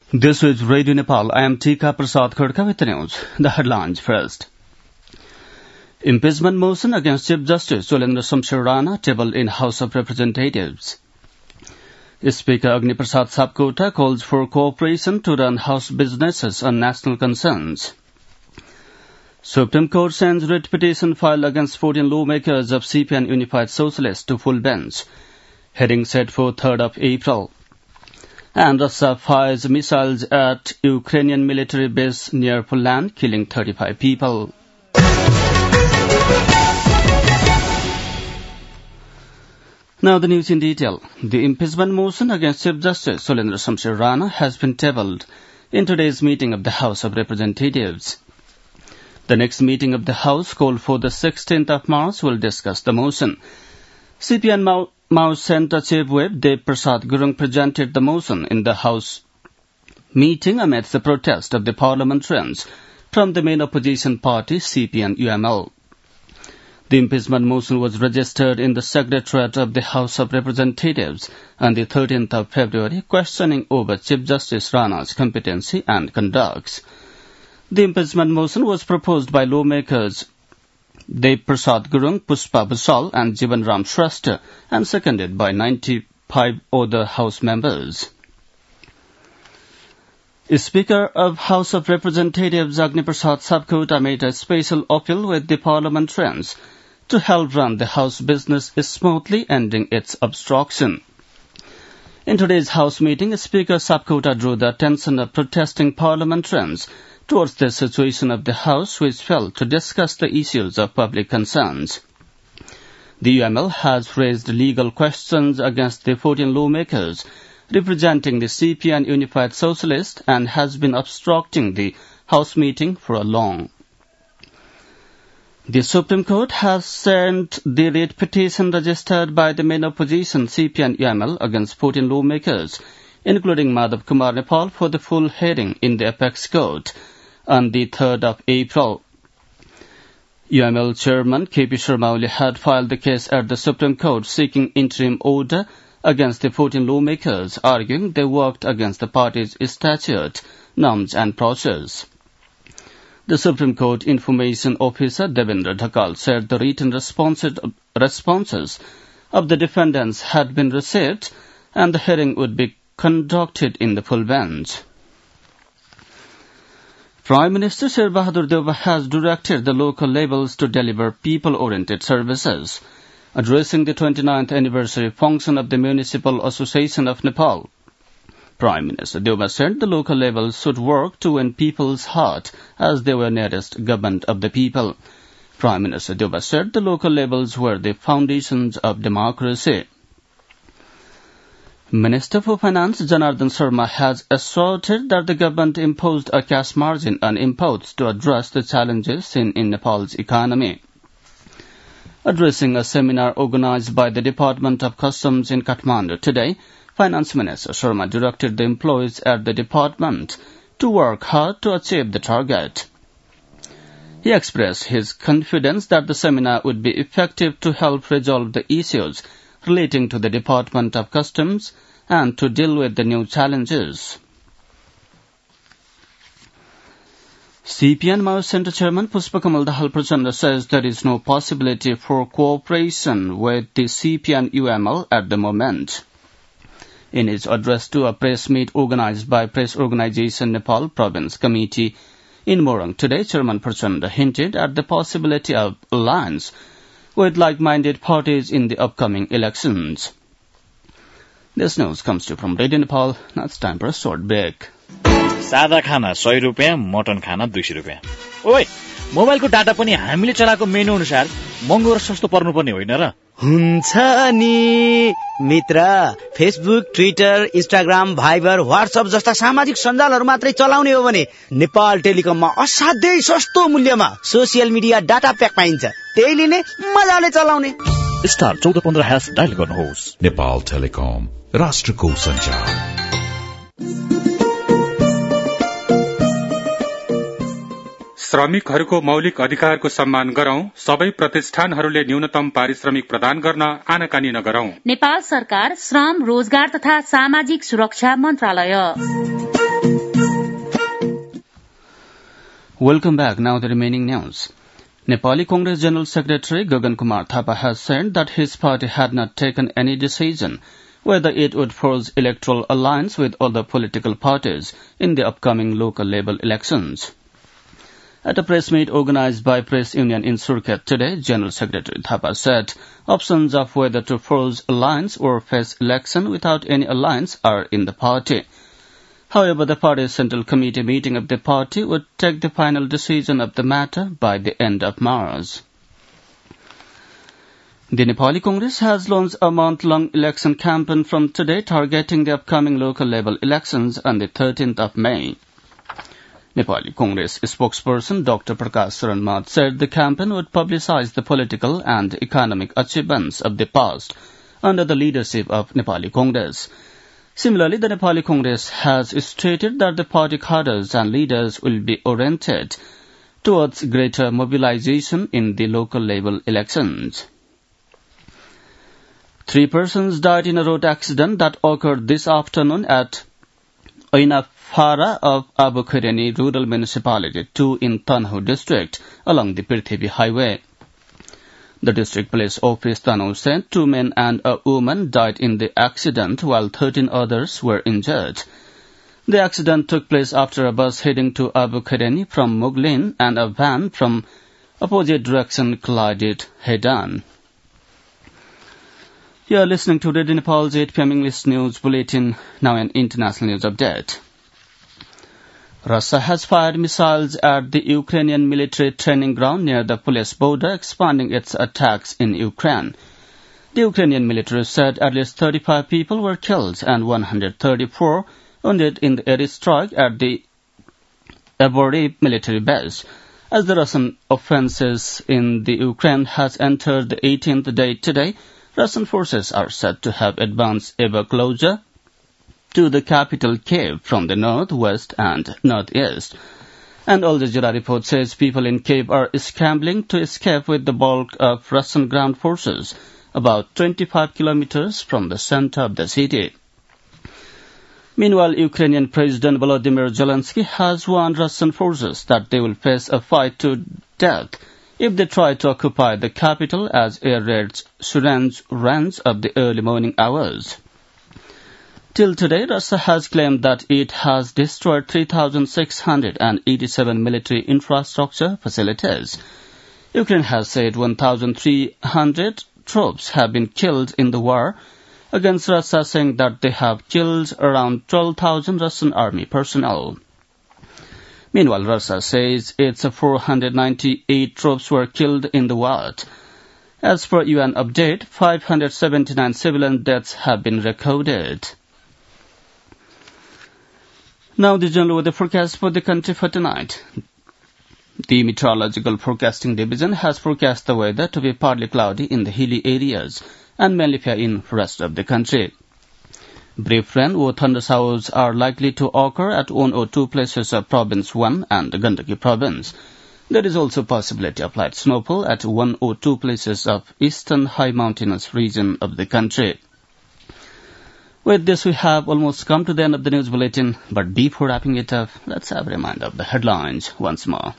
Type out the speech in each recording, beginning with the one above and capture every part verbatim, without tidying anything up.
This is Radio Nepal. I am Tika Prasad Khadka with the news. The headlines first. Impeachment motion against Chief Justice Soilendra Shamsher Rana tabled in House of Representatives. Speaker Agni Prasad Sapkota calls for cooperation to run House businesses on national concerns. Supreme Court sends writ petition filed against fourteen lawmakers of C P I and Unified Socialists to full bench. Hearing set for third of April. And Russia fires missiles at Ukrainian military base near Poland, killing thirty-five people. Now the news in detail. The impeachment motion against Chief Justice Soilendra Shamsher Rana has been tabled in today's meeting of the House of Representatives. The next meeting of the House, called for the sixteenth of March, will discuss the motion. C P I and Mao, Mao Center Chief Whip Dev Prasad Gurung presented the motion in the House meeting amidst the protest of the parliamentarians from the main opposition party, C P I and U M L. The impeachment motion was registered in the Secretariat of the House of Representatives on the thirteenth of February, questioning over Chief Justice Rana's competency and conduct. The impeachment motion was proposed by lawmakers Dev Prasad Gurung, Puspa Busal and Jivan Ram Shrestha and seconded by ninety-five other House members. Speaker of House of Representatives Agni Prasad Sapkota made a special appeal with the parliamentarians to help run the House business smoothly, ending its obstruction. In today's House meeting, Speaker Sapkota drew the attention of protesting parliamentarians towards the situation of the House, which failed to discuss the issues of public concerns. The U M L has raised legal questions against the fourteen lawmakers representing the C P I and Unified Socialists and has been obstructing the House meeting for a long. The Supreme Court has sent the writ petition registered by the main opposition C P I and U M L against fourteen lawmakers, including Madhav Kumar Nepal, for the full hearing in the Apex Court on the third of April. U M L Chairman K P Sharma Oli had filed the case at the Supreme Court seeking interim order against the fourteen lawmakers, arguing they worked against the party's statute, norms and process. The Supreme Court Information Officer Devendra Dhakal said the written responses, responses of the defendants had been received and the hearing would be conducted in the full bench. Prime Minister Sher Bahadur Deuba has directed the local levels to deliver people-oriented services, addressing the twenty-ninth anniversary function of the Municipal Association of Nepal. Prime Minister Deuba said the local levels should work to win people's heart as they were nearest government of the people. Prime Minister Deuba said the local levels were the foundations of democracy. Minister for Finance Janardhan Sharma has asserted that the government imposed a cash margin on imports to address the challenges seen in Nepal's economy. Addressing a seminar organized by the Department of Customs in Kathmandu today, Finance Minister Sharma directed the employees at the department to work hard to achieve the target. He expressed his confidence that the seminar would be effective to help resolve the issues relating to the Department of Customs and to deal with the new challenges. C P I and Mao Center Chairman Pushpakamal Dahal Prachanda says there is no possibility for cooperation with the C P I and U M L at the moment. In his address to a press meet organized by Press Organization Nepal Province Committee in Morang today, Chairman Prachanda hinted at the possibility of alliance with like-minded parties in the upcoming elections. This news comes to you from Radio Nepal. Now it's time for a short break. सादा खाना सय रुपैयाँ, mutton खाना दुई सय रुपैयाँ. ओइ, मोबाइलको डाटा पनि हामीले चलाएको मेनु अनुसार महँगो र सस्तो पर्नुपर्ने होइन र? हुन्छ नि मित्र, Facebook, Twitter, Instagram, Viber, WhatsApp जस्ता सामाजिक सञ्जालहरू मात्रै चलाउने हो भने नेपाल टेलिकममा असाध्यै सस्तो मूल्यमा सोसियल मिडिया डाटा प्याक पाइन्छ. त्यही लिने, मजाले चलाउने. स्टार चौध पन्ध्र ह्यास डायल गर्नुहोस्. नेपाल टेलिकम, राष्ट्रको सञ्चार. श्रमिकहरूको मौलिक अधिकारको सम्मान गरौं, सबै प्रतिष्ठानहरूले न्यूनतम पारिश्रमिक प्रदान गर्न आनाकानी नगरौं. नेपाल सरकार, श्रम, रोजगार तथा सामाजिक सुरक्षा मन्त्रालय. Welcome back. Now the remaining news. Nepali Congress General Secretary Gagan Kumar Thapa has said that his party had not taken any decision whether it would forge electoral alliance with other political parties in the upcoming local level elections. At a press meet organized by Press Union in Surkhet today, General Secretary Thapa said options of whether to forge alliance or face election without any alliance are in the party. However, the party's Central Committee meeting of the party would take the final decision of the matter by the end of March. The Nepali Congress has launched a month-long election campaign from today targeting the upcoming local level elections on the thirteenth of May. Nepali Congress spokesperson Doctor Prakash Saran Mat said the campaign would publicize the political and economic achievements of the past under the leadership of Nepali Congress. Similarly, the Nepali Congress has stated that the party cadres and leaders will be oriented towards greater mobilization in the local level elections. Three persons died in a road accident that occurred this afternoon at Ainafara of Abu Khureni Rural Municipality two in Tanhu district along the Prithvi Highway. The district police office Tanhu said two men and a woman died in the accident while thirteen others were injured. The accident took place after a bus heading to Abu Khureni from Muglin and a van from opposite direction collided head-on. You are listening to Radio Nepal's eight p m English News Bulletin, now an international news update. Russia has fired missiles at the Ukrainian military training ground near the Polish border, expanding its attacks in Ukraine. The Ukrainian military said at least thirty-five people were killed and one hundred thirty-four wounded in the airstrike at the Avoriy military base. As the Russian offensive in the Ukraine has entered the eighteenth day today, Russian forces are said to have advanced ever closer to the capital Kiev from the north, west and northeast. And Al Jazeera report says people in Kiev are scrambling to escape with the bulk of Russian ground forces about twenty-five kilometers from the center of the city. Meanwhile, Ukrainian President Volodymyr Zelensky has warned Russian forces that they will face a fight to death if they try to occupy the capital as air raids surround range of the early morning hours. Till today, Russia has claimed that it has destroyed three thousand six hundred eighty-seven military infrastructure facilities. Ukraine has said one thousand three hundred troops have been killed in the war against Russia, saying that they have killed around twelve thousand Russian army personnel. Meanwhile, Russia says its four hundred ninety-eight troops were killed in the war. As per U N update, five hundred seventy-nine civilian deaths have been recorded. Now the general weather forecast for the country for tonight. The Meteorological Forecasting Division has forecast the weather to be partly cloudy in the hilly areas and mainly fair in the rest of the country. Brief rain or thunder showers are likely to occur at one or two places of Province one and Gandaki Province. There is also possibility of light snowfall at one or two places of eastern high mountainous region of the country. With this, we have almost come to the end of the news bulletin, but before wrapping it up, let's have a reminder of the headlines once more.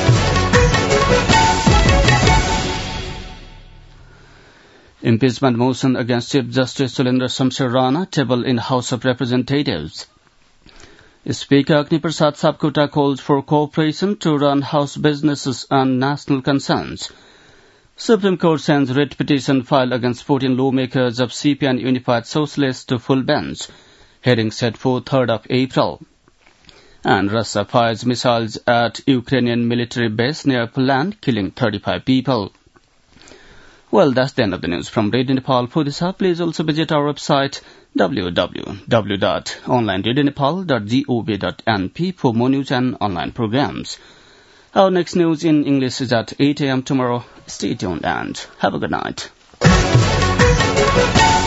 Impeachment motion against Chief Justice Sulendra Shamsher Rana tabled in House of Representatives. Speaker Agni Prasad Sapkota calls for cooperation to run House businesses and national concerns. Supreme Court sends writ petition filed against fourteen lawmakers of C P and Unified Socialists to full bench. Hearing set for third of April. And Russia fires missiles at Ukrainian military base near Poland, killing thirty-five people. Well, that's the end of the news from Radio Nepal. For this up, please also visit our website w w w dot online radio nepal dot gov dot n p for more news and online programs. Our next news in English is at eight a m tomorrow. Stay tuned and have a good night.